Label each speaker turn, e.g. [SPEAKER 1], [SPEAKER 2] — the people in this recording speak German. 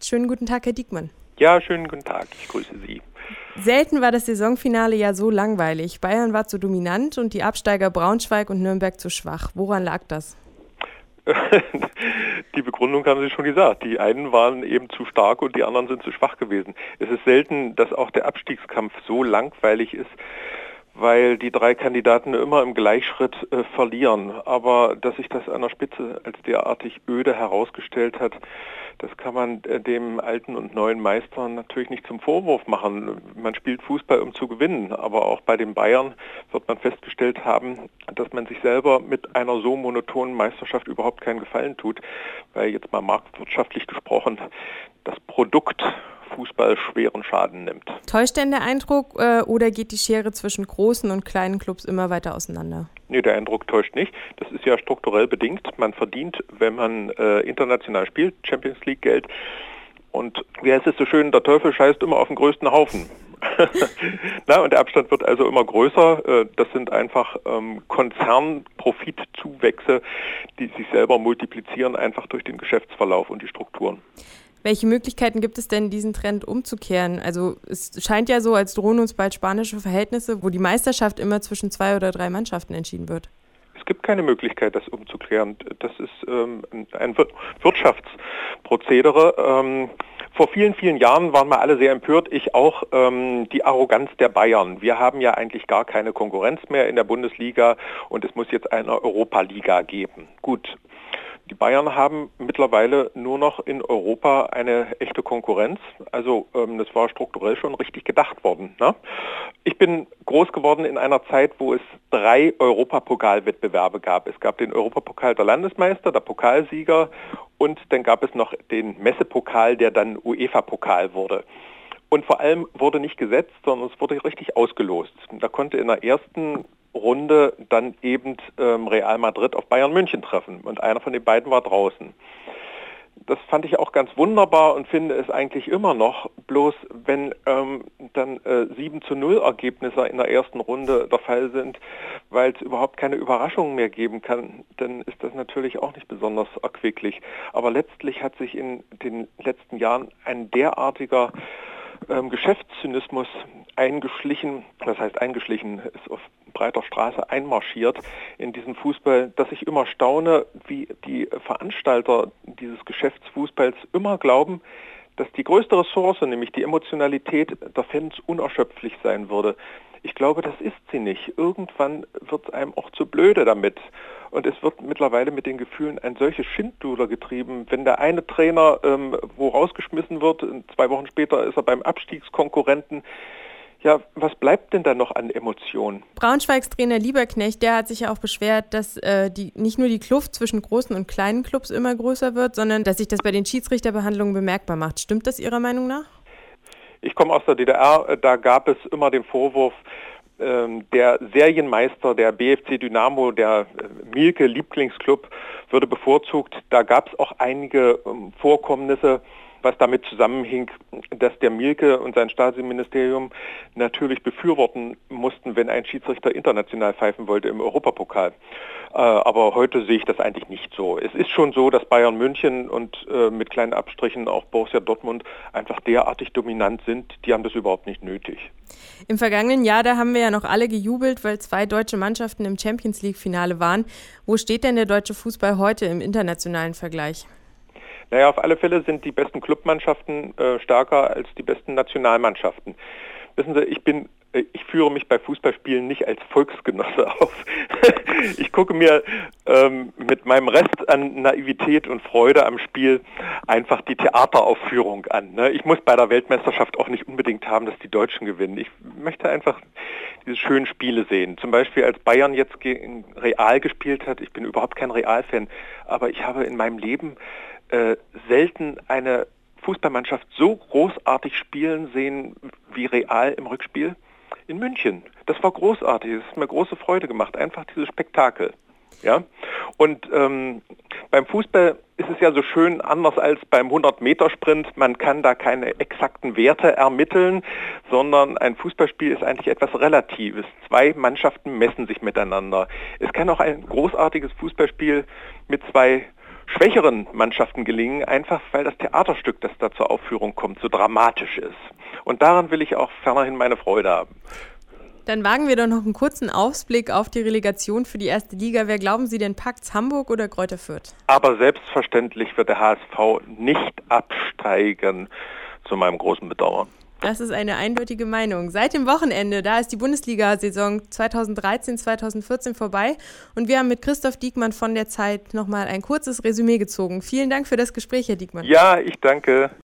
[SPEAKER 1] Schönen guten Tag, Herr Diekmann.
[SPEAKER 2] Ja, schönen guten Tag, ich grüße Sie.
[SPEAKER 1] Selten war das Saisonfinale ja so langweilig. Bayern war zu dominant und die Absteiger Braunschweig und Nürnberg zu schwach. Woran lag das?
[SPEAKER 2] Die Begründung haben Sie schon gesagt. Die einen waren eben zu stark und die anderen sind zu schwach gewesen. Es ist selten, dass auch der Abstiegskampf so langweilig ist, weil die drei Kandidaten immer im Gleichschritt verlieren. Aber dass sich das an der Spitze als derartig öde herausgestellt hat, das kann man dem alten und neuen Meister natürlich nicht zum Vorwurf machen. Man spielt Fußball, um zu gewinnen. Aber auch bei den Bayern wird man festgestellt haben, dass man sich selber mit einer so monotonen Meisterschaft überhaupt keinen Gefallen tut, weil jetzt mal marktwirtschaftlich gesprochen das Produkt Fußball schweren Schaden nimmt.
[SPEAKER 1] Täuscht denn der Eindruck oder geht die Schere zwischen großen und kleinen Clubs immer weiter auseinander?
[SPEAKER 2] Nee, der Eindruck täuscht nicht. Das ist ja strukturell bedingt. Man verdient, wenn man international spielt, Champions League Geld. Und wie heißt es so schön, der Teufel scheißt immer auf den größten Haufen. Und der Abstand wird also immer größer. Das sind einfach Konzernprofitzuwächse, die sich selber multiplizieren, einfach durch den Geschäftsverlauf und die Strukturen.
[SPEAKER 1] Welche Möglichkeiten gibt es denn, diesen Trend umzukehren? Also es scheint ja so, als drohen uns bald spanische Verhältnisse, wo die Meisterschaft immer zwischen 2 oder 3 Mannschaften entschieden wird.
[SPEAKER 2] Es gibt keine Möglichkeit, das umzukehren. Das ist ein Wirtschaftsprozedere. Vor vielen, vielen Jahren waren wir alle sehr empört, ich auch, die Arroganz der Bayern. Wir haben ja eigentlich gar keine Konkurrenz mehr in der Bundesliga und es muss jetzt eine Europa-Liga geben. Gut. Die Bayern haben mittlerweile nur noch in Europa eine echte Konkurrenz. Also das war strukturell schon richtig gedacht worden. Ne? Ich bin groß geworden in einer Zeit, wo es 3 Europapokalwettbewerbe gab. Es gab den Europapokal der Landesmeister, der Pokalsieger und dann gab es noch den Messepokal, der dann UEFA-Pokal wurde. Und vor allem wurde nicht gesetzt, sondern es wurde richtig ausgelost. Da konnte in der ersten Runde dann eben Real Madrid auf Bayern München treffen und einer von den beiden war draußen. Das fand ich auch ganz wunderbar und finde es eigentlich immer noch, bloß wenn dann 7:0 Ergebnisse in der ersten Runde der Fall sind, weil es überhaupt keine Überraschungen mehr geben kann, dann ist das natürlich auch nicht besonders erquicklich. Aber letztlich hat sich in den letzten Jahren ein derartiger Geschäftszynismus eingeschlichen, das heißt eingeschlichen, ist auf breiter Straße einmarschiert in diesem Fußball, dass ich immer staune, wie die Veranstalter dieses Geschäftsfußballs immer glauben, dass die größte Ressource, nämlich die Emotionalität der Fans, unerschöpflich sein würde. Ich glaube, das ist sie nicht. Irgendwann wird es einem auch zu blöde damit. Und es wird mittlerweile mit den Gefühlen ein solches Schindluder getrieben. Wenn der eine Trainer wo rausgeschmissen wird, 2 Wochen später ist er beim Abstiegskonkurrenten. Ja, was bleibt denn da noch an Emotionen?
[SPEAKER 1] Braunschweigs Trainer Lieberknecht, der hat sich ja auch beschwert, dass nicht nur die Kluft zwischen großen und kleinen Clubs immer größer wird, sondern dass sich das bei den Schiedsrichterbehandlungen bemerkbar macht. Stimmt das Ihrer Meinung nach?
[SPEAKER 2] Ich komme aus der DDR, da gab es immer den Vorwurf, der Serienmeister, der BFC Dynamo, der Mielke Lieblingsclub, würde bevorzugt. Da gab es auch einige Vorkommnisse, was damit zusammenhing, dass der Mielke und sein Staatsministerium natürlich befürworten mussten, wenn ein Schiedsrichter international pfeifen wollte im Europapokal. Aber heute sehe ich das eigentlich nicht so. Es ist schon so, dass Bayern München und mit kleinen Abstrichen auch Borussia Dortmund einfach derartig dominant sind, die haben das überhaupt nicht nötig.
[SPEAKER 1] Im vergangenen Jahr, da haben wir ja noch alle gejubelt, weil 2 deutsche Mannschaften im Champions-League-Finale waren. Wo steht denn der deutsche Fußball heute im internationalen Vergleich?
[SPEAKER 2] Naja, auf alle Fälle sind die besten Clubmannschaften stärker als die besten Nationalmannschaften. Wissen Sie, ich führe mich bei Fußballspielen nicht als Volksgenosse auf. Ich gucke mir mit meinem Rest an Naivität und Freude am Spiel einfach die Theateraufführung an. Ne? Ich muss bei der Weltmeisterschaft auch nicht unbedingt haben, dass die Deutschen gewinnen. Ich möchte einfach diese schönen Spiele sehen. Zum Beispiel, als Bayern jetzt gegen Real gespielt hat. Ich bin überhaupt kein Real-Fan, aber ich habe in meinem Leben selten eine Fußballmannschaft so großartig spielen sehen wie Real im Rückspiel in München. Das war großartig, es hat mir große Freude gemacht, einfach dieses Spektakel. Ja? Und beim Fußball ist es ja so schön, anders als beim 100-Meter-Sprint, man kann da keine exakten Werte ermitteln, sondern ein Fußballspiel ist eigentlich etwas Relatives. 2 Mannschaften messen sich miteinander. Es kann auch ein großartiges Fußballspiel mit 2 schwächeren Mannschaften gelingen, einfach weil das Theaterstück, das da zur Aufführung kommt, so dramatisch ist. Und daran will ich auch fernerhin meine Freude haben.
[SPEAKER 1] Dann wagen wir doch noch einen kurzen Ausblick auf die Relegation für die erste Liga. Wer glauben Sie denn, packt's, Hamburg oder Greuther Fürth?
[SPEAKER 2] Aber selbstverständlich wird der HSV nicht absteigen, zu meinem großen Bedauern.
[SPEAKER 1] Das ist eine eindeutige Meinung. Seit dem Wochenende, da ist die Bundesliga-Saison 2013/2014 vorbei und wir haben mit Christoph Diekmann von der Zeit nochmal ein kurzes Resümee gezogen. Vielen Dank für das Gespräch, Herr Diekmann.
[SPEAKER 2] Ja, ich danke.